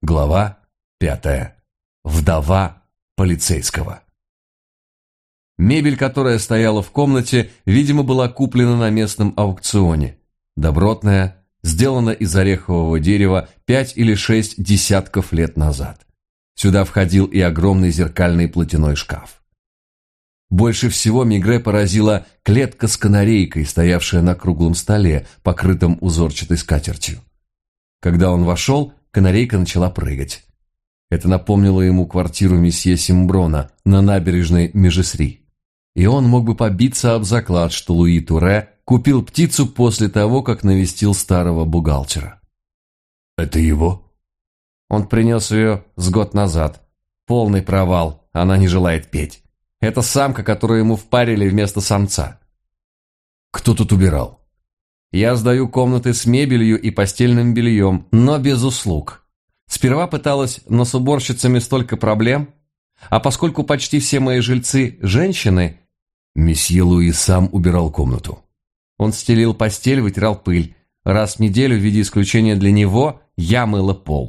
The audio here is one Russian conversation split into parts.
Глава 5. Вдова полицейского. Мебель, которая стояла в комнате, видимо, была куплена на местном аукционе. Добротная, сделана из орехового дерева 5 или 6 десятков лет назад. Сюда входил и огромный зеркальный платяной шкаф. Больше всего Мегре поразила клетка с канарейкой, стоявшая на круглом столе, покрытом узорчатой скатертью. Когда он вошел, канарейка начала прыгать. Это напомнило ему квартиру месье Симброна на набережной Межесри. И он мог бы побиться об заклад, что Луи Туре купил птицу после того, как навестил старого бухгалтера. «Это его?» Он принес ее с год назад. Полный провал, она не желает петь. Это самка, которую ему впарили вместо самца. «Кто тут убирал?» Я сдаю комнаты с мебелью и постельным бельем, но без услуг. Сперва пыталась, но с уборщицами столько проблем. А поскольку почти все мои жильцы – женщины, Месье Луи сам убирал комнату. Он стелил постель, вытирал пыль. Раз в неделю, в виде исключения для него, я мыла пол.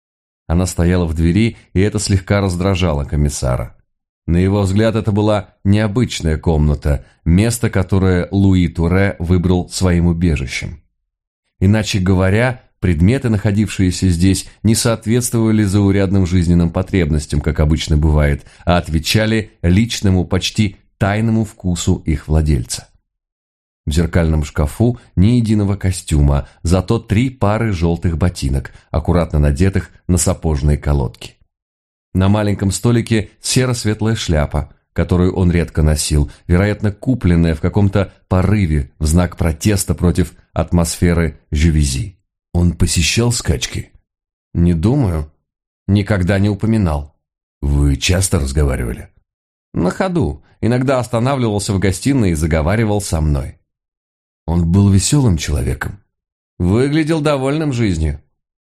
Она стояла в двери, и это слегка раздражало комиссара. На его взгляд, это была необычная комната, место, которое Луи Туре выбрал своим убежищем. Иначе говоря, предметы, находившиеся здесь, не соответствовали заурядным жизненным потребностям, как обычно бывает, а отвечали личному, почти тайному вкусу их владельца. В зеркальном шкафу ни единого костюма, зато 3 пары желтых ботинок, аккуратно надетых на сапожные колодки. На маленьком столике серо-светлая шляпа, которую он редко носил, вероятно, купленная в каком-то порыве в знак протеста против атмосферы Жювези. Он посещал скачки? Не думаю. Никогда не упоминал. Вы часто разговаривали? На ходу. Иногда останавливался в гостиной и заговаривал со мной. Он был веселым человеком? Выглядел довольным жизнью.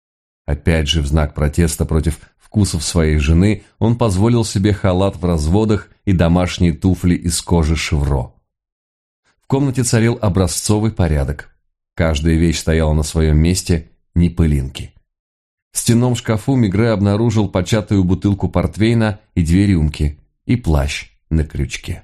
Опять же, в знак протеста против вкусов своей жены, он позволил себе халат в разводах и домашние туфли из кожи шевро. В комнате царил образцовый порядок. Каждая вещь стояла на своем месте, ни пылинки. В стенном шкафу Мегре обнаружил початую бутылку портвейна и 2 рюмки, и плащ на крючке.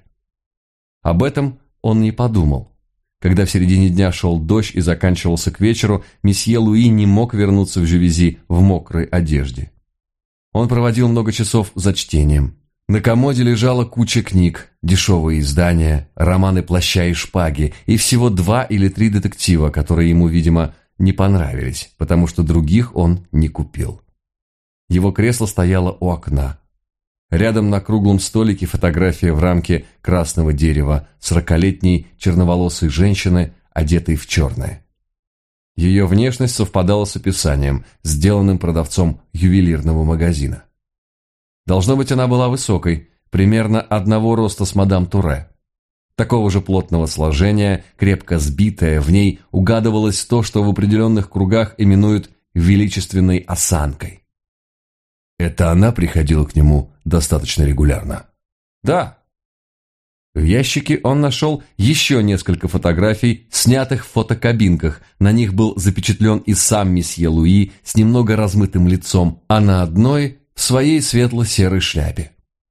Об этом он не подумал. Когда в середине дня шел дождь и заканчивался к вечеру, месье Луи не мог вернуться в Жювези в мокрой одежде. Он проводил много часов за чтением. На комоде лежала куча книг, дешевые издания, романы «Плаща и шпаги» и всего 2 или 3 детектива, которые ему, видимо, не понравились, потому что других он не купил. Его кресло стояло у окна. Рядом на круглом столике фотография в рамке красного дерева 40-летней черноволосой женщины, одетой в черное. Ее внешность совпадала с описанием, сделанным продавцом ювелирного магазина. Должно быть, она была высокой, примерно одного роста с мадам Туре. Такого же плотного сложения, крепко сбитая, в ней угадывалось то, что в определенных кругах именуют величественной осанкой. Это она приходила к нему достаточно регулярно? Да. В ящике он нашел еще несколько фотографий, снятых в фотокабинках. На них был запечатлен и сам месье Луи с немного размытым лицом, а на одной в своей светло-серой шляпе.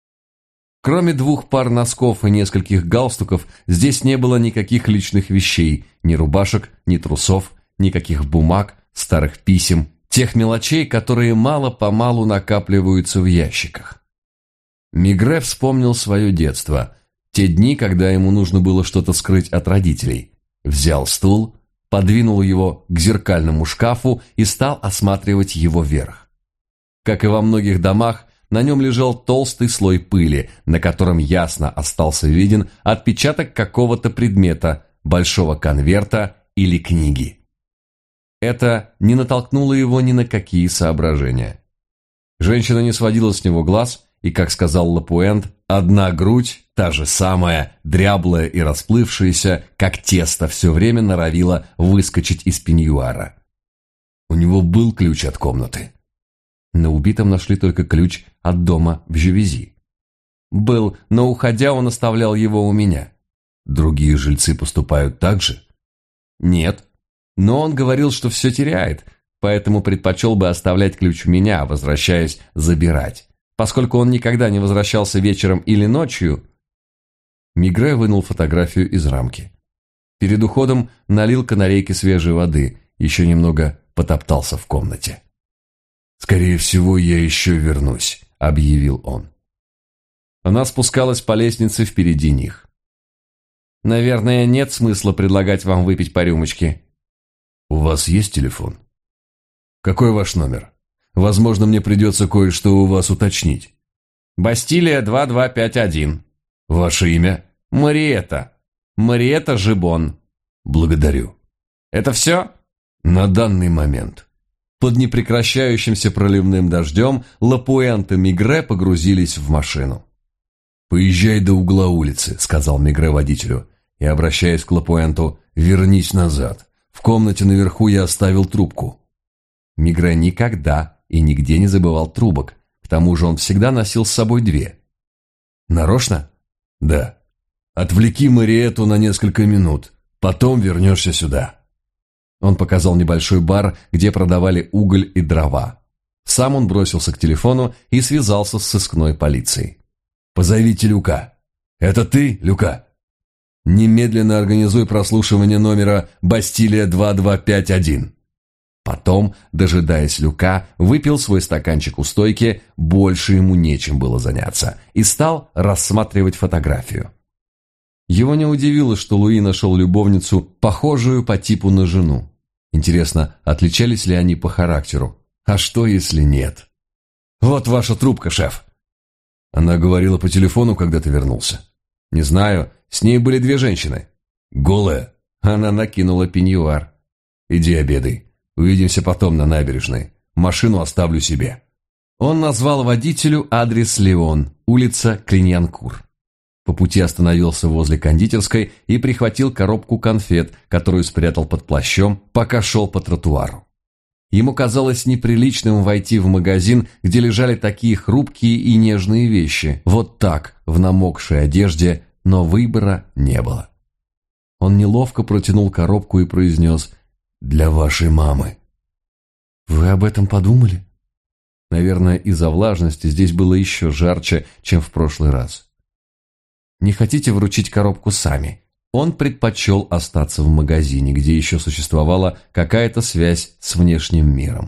Кроме 2 пар носков и нескольких галстуков, здесь не было никаких личных вещей, ни рубашек, ни трусов, никаких бумаг, старых писем, тех мелочей, которые мало-помалу накапливаются в ящиках. Мегре вспомнил свое детство, те дни, когда ему нужно было что-то скрыть от родителей. Взял стул, подвинул его к зеркальному шкафу и стал осматривать его верх. Как и во многих домах, на нем лежал толстый слой пыли, на котором ясно остался виден отпечаток какого-то предмета, большого конверта или книги. Это не натолкнуло его ни на какие соображения. Женщина не сводила с него глаз, и, как сказал Лапуэнт, одна грудь, та же самая, дряблая и расплывшаяся, как тесто, все время норовила выскочить из пеньюара. У него был ключ от комнаты. На убитом нашли только ключ от дома в Жювези. Был, но, уходя, он оставлял его у меня. Другие жильцы поступают так же? Нет. Но он говорил, что все теряет, поэтому предпочел бы оставлять ключ у меня, возвращаясь забирать. Поскольку он никогда не возвращался вечером или ночью, Мигре вынул фотографию из рамки. Перед уходом налил канарейке свежей воды, еще немного потоптался в комнате. «Скорее всего, я еще вернусь», — объявил он. Она спускалась по лестнице впереди них. «Наверное, нет смысла предлагать вам выпить по рюмочке». «У вас есть телефон? Какой ваш номер? Возможно, мне придется кое-что у вас уточнить». «Бастилия 2251». «Ваше имя?» «Мариэта. Мариэта Жибон». «Благодарю». «Это все?» «На данный момент». Под непрекращающимся проливным дождем Лапуэнт и Мигре погрузились в машину. «Поезжай до угла улицы», — сказал Мигре водителю, и, обращаясь к Лапуэнту, «вернись назад. В комнате наверху я оставил трубку». Мигре никогда и нигде не забывал трубок, к тому же он всегда носил с собой 2. «Нарочно?» «Да. Отвлеки Мариэту на несколько минут, потом вернешься сюда». Он показал небольшой бар, где продавали уголь и дрова. Сам он бросился к телефону и связался с сыскной полицией. «Позовите Люка». «Это ты, Люка?» «Немедленно организуй прослушивание номера Бастилия 2251». Потом, дожидаясь Люка, выпил свой стаканчик у стойки, больше ему нечем было заняться, и стал рассматривать фотографию. Его не удивило, что Луи нашел любовницу, похожую по типу на жену. Интересно, отличались ли они по характеру? А что, если нет? «Вот ваша трубка, шеф». Она говорила по телефону, когда ты вернулся. «Не знаю, с ней были 2 женщины». «Голая?» Она накинула пеньюар. «Иди обедай. Увидимся потом на набережной. Машину оставлю себе». Он назвал водителю адрес Леон, улица Клиньянкур. По пути остановился возле кондитерской и прихватил коробку конфет, которую спрятал под плащом, пока шел по тротуару. Ему казалось неприличным войти в магазин, где лежали такие хрупкие и нежные вещи, вот так, в намокшей одежде, но выбора не было. Он неловко протянул коробку и произнес: «Для вашей мамы». «Вы об этом подумали?» Наверное, из-за влажности здесь было еще жарче, чем в прошлый раз. «Не хотите вручить коробку сами?» Он предпочел остаться в магазине, где еще существовала какая-то связь с внешним миром.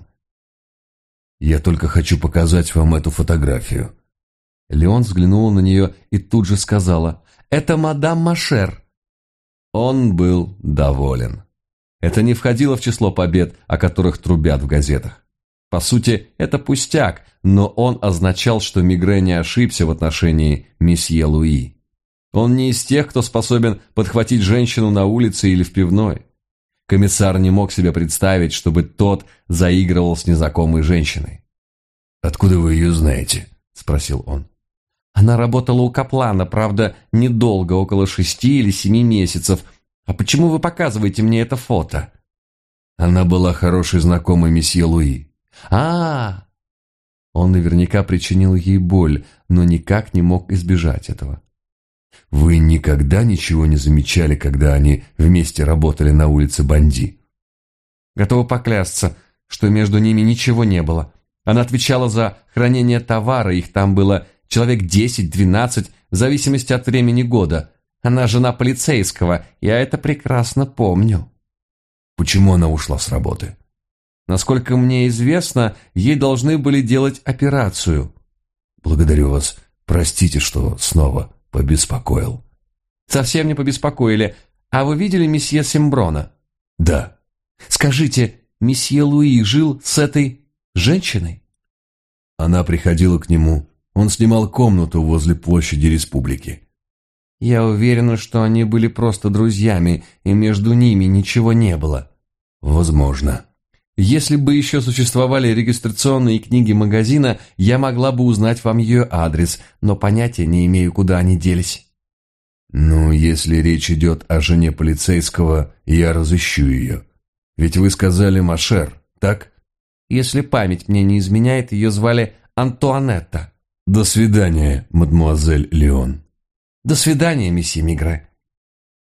«Я только хочу показать вам эту фотографию». Леон взглянула на нее и тут же сказала: «Это мадам Машер». Он был доволен. Это не входило в число побед, о которых трубят в газетах. По сути, это пустяк, но он означал, что Мигре не ошибся в отношении месье Луи. Он не из тех, кто способен подхватить женщину на улице или в пивной. Комиссар не мог себе представить, чтобы тот заигрывал с незнакомой женщиной. «Откуда вы ее знаете?» – спросил он. Она работала у Каплана, правда, недолго, около 6 или 7 месяцев. А почему вы показываете мне это фото? Она была хорошей знакомой месье Луи. Он наверняка причинил ей боль, но никак не мог избежать этого. Вы никогда ничего не замечали, когда они вместе работали на улице Банди? Готова поклясться, что между ними ничего не было. Она отвечала за хранение товара, их там было человек 10-12, в зависимости от времени года. Она жена полицейского, я это прекрасно помню. Почему она ушла с работы? Насколько мне известно, ей должны были делать операцию. Благодарю вас. Простите, что снова побеспокоил. Совсем не побеспокоили. А вы видели месье Симброна? Да. Скажите, месье Луи жил с этой женщиной? Она приходила к нему. Он снимал комнату возле площади Республики. Я уверена, что они были просто друзьями, и между ними ничего не было. Возможно. Если бы еще существовали регистрационные книги магазина, я могла бы узнать вам ее адрес, но понятия не имею, куда они делись. Ну, если речь идет о жене полицейского, я разыщу ее. Ведь вы сказали Машер, так? Если память мне не изменяет, ее звали Антуанетта. До свидания, мадемуазель Леон. До свидания, месье Мигре.